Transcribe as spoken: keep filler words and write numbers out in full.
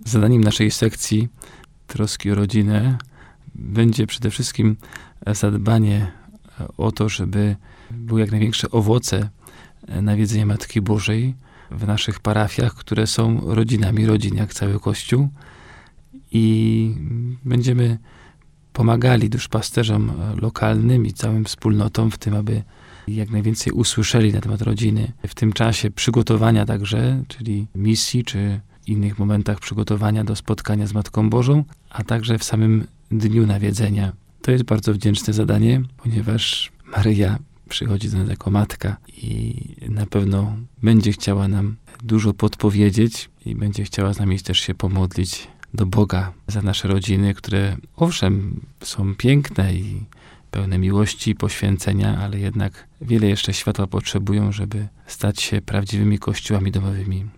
Zadaniem naszej sekcji troski o rodzinę będzie przede wszystkim zadbanie o to, żeby były jak największe owoce nawiedzenia Matki Bożej w naszych parafiach, które są rodzinami rodzin, jak cały Kościół. I będziemy pomagali duszpasterzom lokalnym i całym wspólnotom w tym, aby jak najwięcej usłyszeli na temat rodziny. W tym czasie przygotowania także, czyli misji, czy innych momentach przygotowania do spotkania z Matką Bożą, a także w samym dniu nawiedzenia. To jest bardzo wdzięczne zadanie, ponieważ Maryja przychodzi do nas jako matka i na pewno będzie chciała nam dużo podpowiedzieć i będzie chciała z nami też się pomodlić do Boga za nasze rodziny, które owszem są piękne i pełne miłości i poświęcenia, ale jednak wiele jeszcze światła potrzebują, żeby stać się prawdziwymi kościołami domowymi.